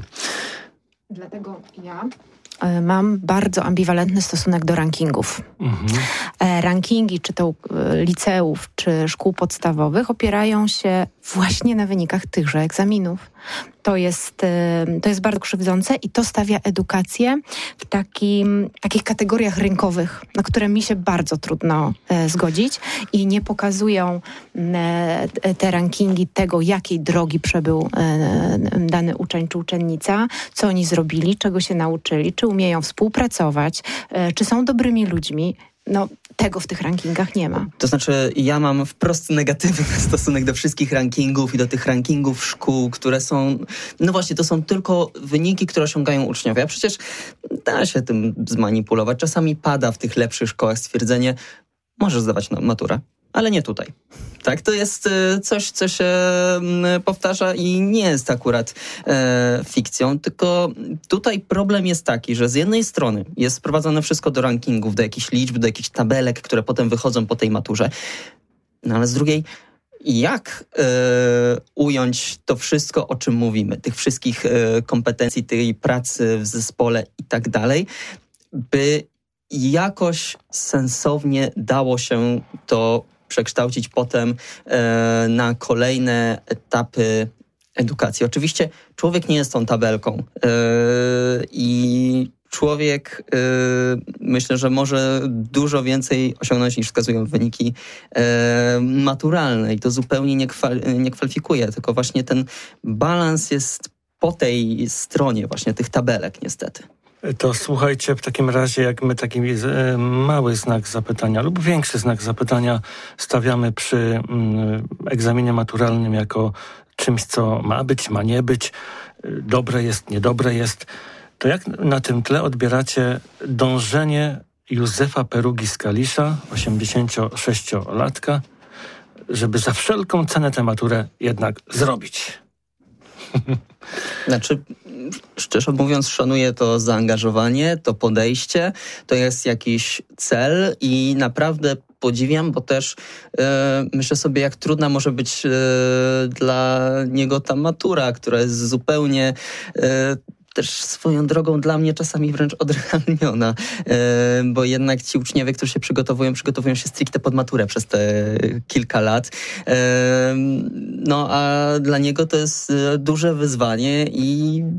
Dlatego ja mam bardzo ambiwalentny stosunek do rankingów. Mhm. Rankingi, czy to liceów, czy szkół podstawowych, opierają się właśnie na wynikach tychże egzaminów. To jest, to jest bardzo krzywdzące i to stawia edukację w takim, takich kategoriach rynkowych, na które mi się bardzo trudno e, zgodzić i nie pokazują e, te rankingi tego, jakiej drogi przebył e, dany uczeń czy uczennica, co oni zrobili, czego się nauczyli, czy umieją współpracować, e, czy są dobrymi ludźmi. No, tego w tych rankingach nie ma. To znaczy, ja mam wprost negatywny stosunek do wszystkich rankingów i do tych rankingów szkół, które są, no właśnie, to są tylko wyniki, które osiągają uczniowie. A przecież da się tym zmanipulować. Czasami pada w tych lepszych szkołach stwierdzenie, możesz zdawać maturę, ale nie tutaj. Tak, to jest coś, co się powtarza i nie jest akurat e, fikcją, tylko tutaj problem jest taki, że z jednej strony jest sprowadzone wszystko do rankingów, do jakichś liczb, do jakichś tabelek, które potem wychodzą po tej maturze, no ale z drugiej, jak e, ująć to wszystko, o czym mówimy, tych wszystkich e, kompetencji, tej pracy w zespole i tak dalej, by jakoś sensownie dało się to przekształcić potem e, na kolejne etapy edukacji. Oczywiście człowiek nie jest tą tabelką e, i człowiek e, myślę, że może dużo więcej osiągnąć niż wskazują wyniki e, maturalne i to zupełnie nie, kwal- nie kwalifikuje, tylko właśnie ten balans jest po tej stronie właśnie tych tabelek niestety. To słuchajcie, w takim razie jak my taki e, mały znak zapytania lub większy znak zapytania stawiamy przy mm, egzaminie maturalnym jako czymś, co ma być, ma nie być, dobre jest, niedobre jest, to jak na tym tle odbieracie dążenie Józefa Perugi z Kalisza, osiemdziesięciosześciolatka, żeby za wszelką cenę tę maturę jednak zrobić? Znaczy, szczerze mówiąc, szanuję to zaangażowanie, to podejście, to jest jakiś cel i naprawdę podziwiam, bo też e, myślę sobie, jak trudna może być e, dla niego ta matura, która jest zupełnie e, też swoją drogą dla mnie czasami wręcz odrealniona, e, bo jednak ci uczniowie, którzy się przygotowują, przygotowują się stricte pod maturę przez te kilka lat. E, no a dla niego to jest duże wyzwanie i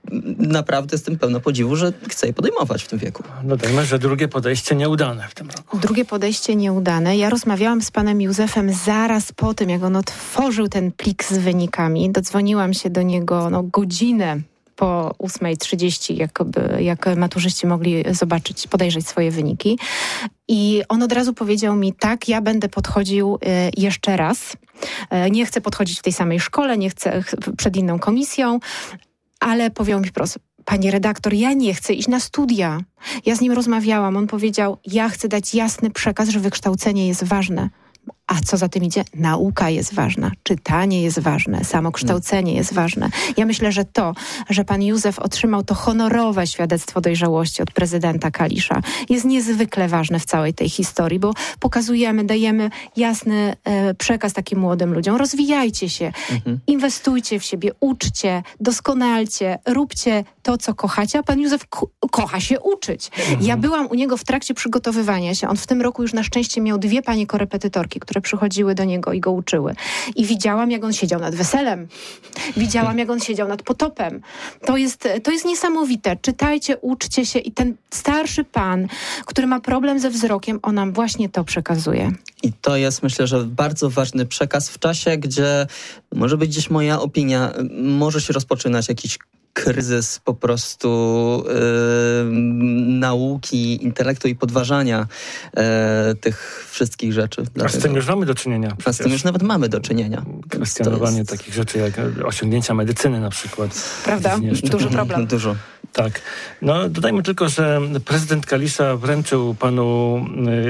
naprawdę jestem pełna podziwu, że chce je podejmować w tym wieku. Dodajmy, że drugie podejście nieudane w tym roku. Drugie podejście nieudane. Ja rozmawiałam z panem Józefem zaraz po tym, jak on otworzył ten plik z wynikami. Dodzwoniłam się do niego no, godzinę po ósmej trzydzieści, jakoby, jak maturzyści mogli zobaczyć, podejrzeć swoje wyniki. I on od razu powiedział mi, tak, ja będę podchodził y, jeszcze raz. Y, nie chcę podchodzić w tej samej szkole, nie chcę ch- przed inną komisją, ale powiedział mi wprost, panie redaktor, ja nie chcę iść na studia. Ja z nim rozmawiałam, on powiedział, ja chcę dać jasny przekaz, że wykształcenie jest ważne. A co za tym idzie? Nauka jest ważna, czytanie jest ważne, samokształcenie jest ważne. Ja myślę, że to, że pan Józef otrzymał to honorowe świadectwo dojrzałości od prezydenta Kalisza, jest niezwykle ważne w całej tej historii, bo pokazujemy, dajemy jasny e, przekaz takim młodym ludziom. Rozwijajcie się, mhm. inwestujcie w siebie, uczcie, doskonalcie, róbcie to, co kochacie, a pan Józef ko- kocha się uczyć. Mhm. Ja byłam u niego w trakcie przygotowywania się. On w tym roku już na szczęście miał dwie panie korepetytorki, które przychodziły do niego i go uczyły. I widziałam, jak on siedział nad weselem. Widziałam, jak on siedział nad potopem. To jest, to jest niesamowite. Czytajcie, uczcie się i ten starszy pan, który ma problem ze wzrokiem, on nam właśnie to przekazuje. I to jest, myślę, że bardzo ważny przekaz w czasie, gdzie, może być gdzieś moja opinia, może się rozpoczynać jakiś kryzys po prostu yy, nauki, intelektu i podważania yy, tych wszystkich rzeczy. A Dlatego, z tym już mamy do czynienia. A z tym już nawet mamy do czynienia. Kwestionowanie jest... takich rzeczy jak osiągnięcia medycyny na przykład. Prawda? Duży problem. Dużo. Tak. No dodajmy tylko, że prezydent Kalisza wręczył panu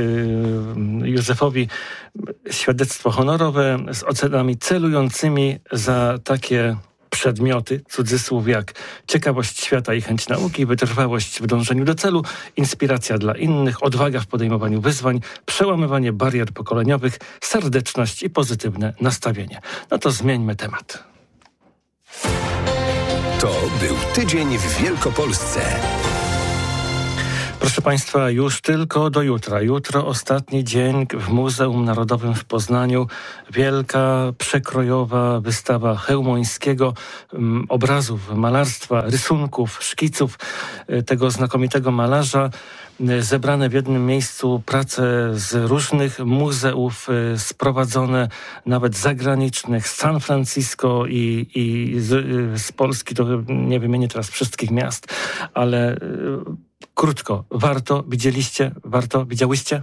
yy, Józefowi świadectwo honorowe z ocenami celującymi za takie przedmioty, cudzysłów, jak ciekawość świata i chęć nauki, wytrwałość w dążeniu do celu, inspiracja dla innych, odwaga w podejmowaniu wyzwań, przełamywanie barier pokoleniowych, serdeczność i pozytywne nastawienie. No to zmieńmy temat. To był tydzień w Wielkopolsce. Proszę Państwa, już tylko do jutra. Jutro ostatni dzień w Muzeum Narodowym w Poznaniu. Wielka, przekrojowa wystawa Chełmońskiego, um, obrazów, malarstwa, rysunków, szkiców y, tego znakomitego malarza. Y, zebrane w jednym miejscu prace z różnych muzeów, y, sprowadzone nawet zagranicznych, z San Francisco i, i z, y, z Polski. To nie wymienię teraz wszystkich miast, ale... Y, Krótko, warto, widzieliście, warto, widziałyście?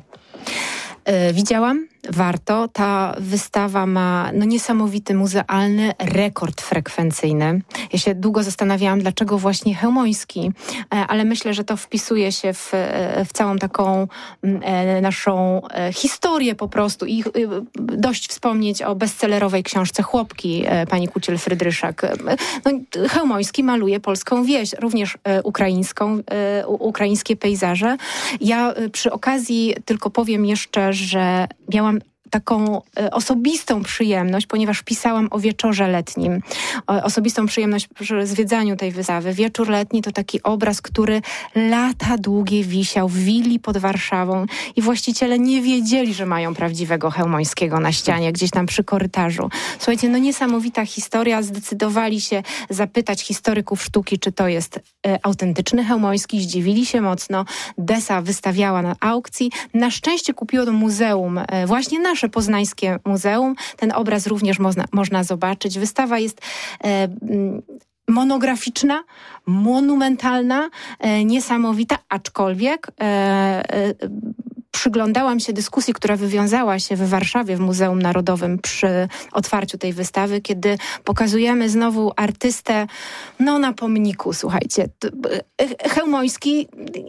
Yy, widziałam, warto. Ta wystawa ma no, niesamowity muzealny rekord frekwencyjny. Ja się długo zastanawiałam, dlaczego właśnie Chełmoński, ale myślę, że to wpisuje się w, w całą taką e, naszą e, historię po prostu. I e, dość wspomnieć o bestsellerowej książce Chłopki e, pani Kuciel-Frydryszak. No, Chełmoński maluje polską wieś, również e, ukraińską, e, ukraińskie pejzaże. Ja e, przy okazji tylko powiem jeszcze, że miałam taką e, osobistą przyjemność, ponieważ pisałam o wieczorze letnim. O, osobistą przyjemność przy zwiedzaniu tej wystawy. Wieczór letni to taki obraz, który lata długie wisiał w willi pod Warszawą i właściciele nie wiedzieli, że mają prawdziwego Chełmońskiego na ścianie, gdzieś tam przy korytarzu. Słuchajcie, no niesamowita historia. Zdecydowali się zapytać historyków sztuki, czy to jest e, autentyczny Chełmoński. Zdziwili się mocno. Desa wystawiała na aukcji. Na szczęście kupiło to muzeum, e, właśnie nasze poznańskie muzeum. Ten obraz również można, można zobaczyć. Wystawa jest e, monograficzna, monumentalna, e, niesamowita, aczkolwiek e, e, przyglądałam się dyskusji, która wywiązała się w Warszawie w Muzeum Narodowym przy otwarciu tej wystawy, kiedy pokazujemy znowu artystę no na pomniku, słuchajcie. Chełmoński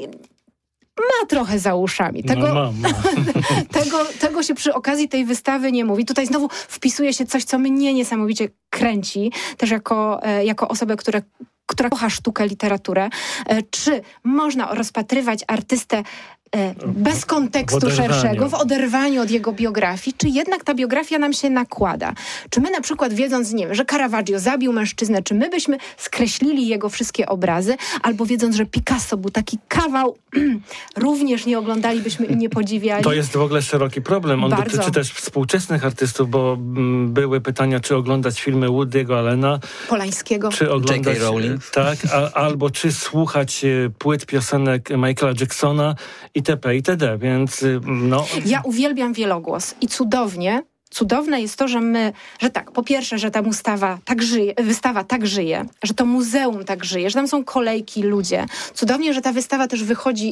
ma trochę za uszami. Tego, no, ma, ma. tego, tego się przy okazji tej wystawy nie mówi. Tutaj znowu wpisuje się coś, co mnie niesamowicie kręci, też jako, jako osobę, która która kocha sztukę, literaturę. Czy można rozpatrywać artystę bez kontekstu w szerszego, w oderwaniu od jego biografii, czy jednak ta biografia nam się nakłada? Czy my na przykład wiedząc, nie wiem, że Caravaggio zabił mężczyznę, czy my byśmy skreślili jego wszystkie obrazy, albo wiedząc, że Picasso był taki kawał, również nie oglądalibyśmy i nie podziwiali? To jest w ogóle szeroki problem. On Bardzo. dotyczy też współczesnych artystów, bo m, były pytania, czy oglądać filmy Woody'ego Allena, Polańskiego. czy oglądać, J K Rowling. tak, a, albo czy słuchać e, płyt piosenek Michaela Jacksona itp. itd. Więc no... Ja uwielbiam wielogłos i cudownie, cudowne jest to, że my, że tak, po pierwsze, że ta wystawa tak żyje, wystawa tak żyje, że to muzeum tak żyje, że tam są kolejki, ludzie. Cudownie, że ta wystawa też wychodzi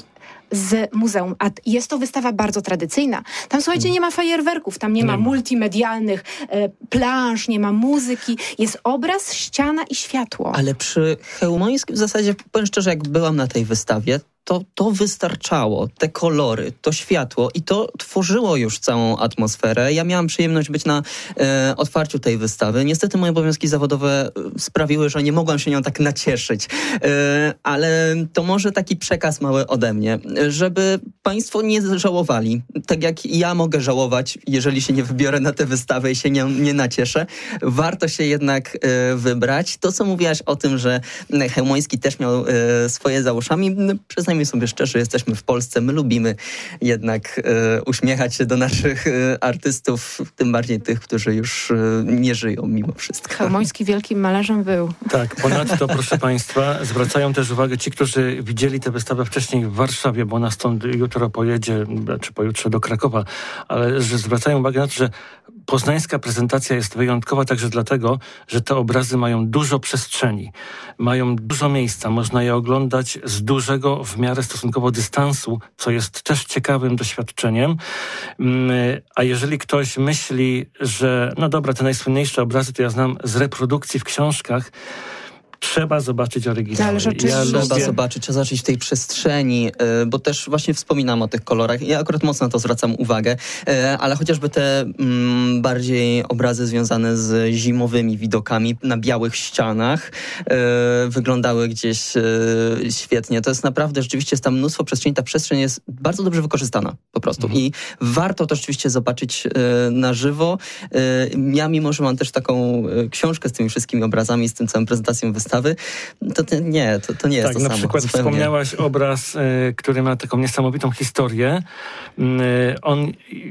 z muzeum, a jest to wystawa bardzo tradycyjna. Tam, słuchajcie, nie ma fajerwerków, tam nie, nie ma multimedialnych e, plansz, nie ma muzyki, jest obraz, ściana i światło. Ale przy Chełmońskim w zasadzie, powiem szczerze, jak byłam na tej wystawie, to, to wystarczało, te kolory, to światło i to tworzyło już całą atmosferę. Ja miałam przyjemność być na e, otwarciu tej wystawy. Niestety moje obowiązki zawodowe sprawiły, że nie mogłam się nią tak nacieszyć. E, ale to może taki przekaz mały ode mnie, żeby państwo nie żałowali. Tak jak ja mogę żałować, jeżeli się nie wybiorę na tę wystawę i się nie, nie nacieszę. Warto się jednak e, wybrać. To, co mówiłaś o tym, że Chełmoński też miał e, swoje za uszami, przyznaj Przyznajmy sobie szczerze, jesteśmy w Polsce, my lubimy jednak e, uśmiechać się do naszych e, artystów, tym bardziej tych, którzy już e, nie żyją mimo wszystko. Chełmoński wielkim malarzem był. Tak, ponadto proszę Państwa, zwracają też uwagę ci, którzy widzieli tę wystawę wcześniej w Warszawie, bo ona stąd jutro pojedzie, czy pojutrze do Krakowa, ale że zwracają uwagę na to, że poznańska prezentacja jest wyjątkowa także dlatego, że te obrazy mają dużo przestrzeni, mają dużo miejsca, można je oglądać z dużego w miarę stosunkowo dystansu, co jest też ciekawym doświadczeniem. A jeżeli ktoś myśli, że no dobra, te najsłynniejsze obrazy to ja znam z reprodukcji w książkach, trzeba zobaczyć oryginały. Ja trzeba lubię... zobaczyć, trzeba zobaczyć w tej przestrzeni, yy, bo też właśnie wspominam o tych kolorach. Ja akurat mocno na to zwracam uwagę, yy, ale chociażby te mm, bardziej obrazy związane z zimowymi widokami na białych ścianach yy, wyglądały gdzieś yy, świetnie. To jest naprawdę, rzeczywiście jest tam mnóstwo przestrzeni. Ta przestrzeń jest bardzo dobrze wykorzystana po prostu mhm. i warto to rzeczywiście zobaczyć yy, na żywo. Yy, ja mimo, że mam też taką yy, książkę z tymi wszystkimi obrazami, z tym całą prezentacją wystawy, to, to nie, to, to nie jest tak, to na samo. przykład zupełnie. Wspomniałaś obraz, y, który ma taką niesamowitą historię. Y, on,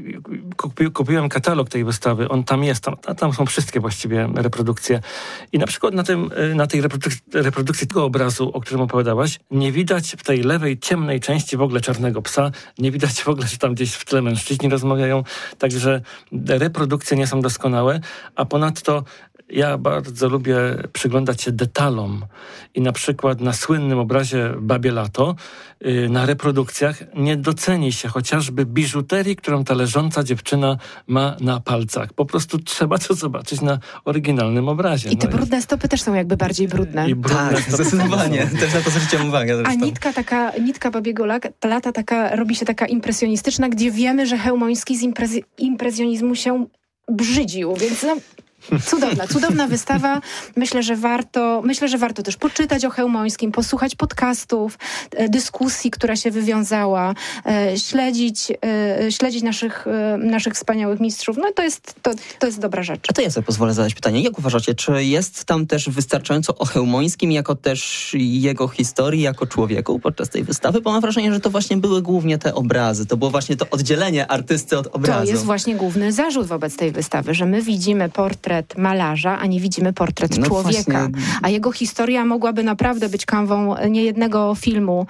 kupi, kupiłem katalog tej wystawy, on tam jest, tam, tam są wszystkie właściwie reprodukcje. I na przykład na, tym, y, na tej reprodukcji, reprodukcji tego obrazu, o którym opowiadałaś, nie widać w tej lewej, ciemnej części w ogóle czarnego psa, nie widać w ogóle, że tam gdzieś w tle mężczyźni rozmawiają, także reprodukcje nie są doskonałe, a ponadto ja bardzo lubię przyglądać się detalom i na przykład na słynnym obrazie Babie Lato, yy, na reprodukcjach nie doceni się chociażby biżuterii, którą ta leżąca dziewczyna ma na palcach. Po prostu trzeba to zobaczyć na oryginalnym obrazie. I te no brudne i... stopy też są jakby bardziej brudne. I brudne tak, stopy zdecydowanie. Też na to zwróciłem uwagę. Zresztą. A nitka taka, nitka Babiego lata taka, robi się taka impresjonistyczna, gdzie wiemy, że Chełmoński z imprez- impresjonizmu się brzydził, więc no... Cudowna, cudowna wystawa. Myślę, że warto, myślę, że warto też poczytać o Chełmońskim, posłuchać podcastów, e, dyskusji, która się wywiązała, e, śledzić, e, śledzić naszych, e, naszych wspaniałych mistrzów. No to jest, to, to jest dobra rzecz. A to ja sobie pozwolę zadać pytanie. Jak uważacie, czy jest tam też wystarczająco o Chełmońskim, jako też jego historii, jako człowieku podczas tej wystawy? Bo mam wrażenie, że to właśnie były głównie te obrazy. To było właśnie to oddzielenie artysty od obrazu. To jest właśnie główny zarzut wobec tej wystawy, że my widzimy portret malarza, a nie widzimy portret no człowieka. Właśnie. A jego historia mogłaby naprawdę być kanwą niejednego filmu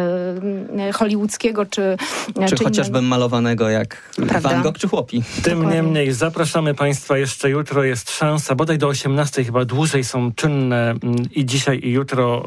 e, hollywoodzkiego, czy... Czy, czy chociażby innego. Malowanego jak Prawda? Van Gogh czy Chłopi. Tym Dokładnie. Niemniej zapraszamy Państwa jeszcze jutro. Jest szansa, bodaj do osiemnastej chyba dłużej są czynne i dzisiaj i jutro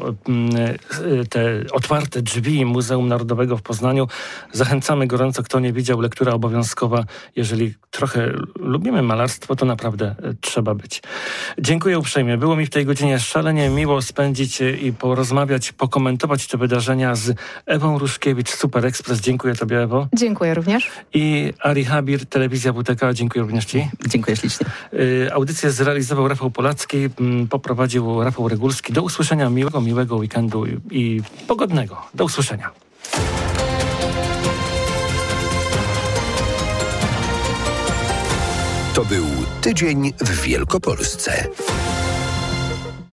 te otwarte drzwi Muzeum Narodowego w Poznaniu. Zachęcamy gorąco, kto nie widział, lektura obowiązkowa. Jeżeli trochę lubimy malarstwo, to naprawdę trzeba być. Dziękuję uprzejmie. Było mi w tej godzinie szalenie miło spędzić i porozmawiać, pokomentować te wydarzenia z Ewą Ruszkiewicz, Super Express. Dziękuję Tobie, Ewo. Dziękuję również. I Ari Habir, Telewizja W T K. Dziękuję również Ci. Dziękuję ślicznie. Audycję zrealizował Rafał Polacki, poprowadził Rafał Regulski. Do usłyszenia. Miłego, miłego weekendu i pogodnego. Do usłyszenia. To był Tydzień w Wielkopolsce.